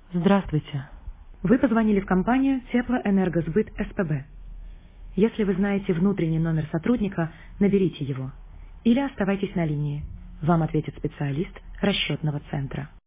Здравствуйте. Вы позвонили в компанию Теплоэнергосбыт СПБ. Если вы знаете внутренний номер сотрудника, наберите его. Или оставайтесь на линии. Вам ответит специалист расчетного центра.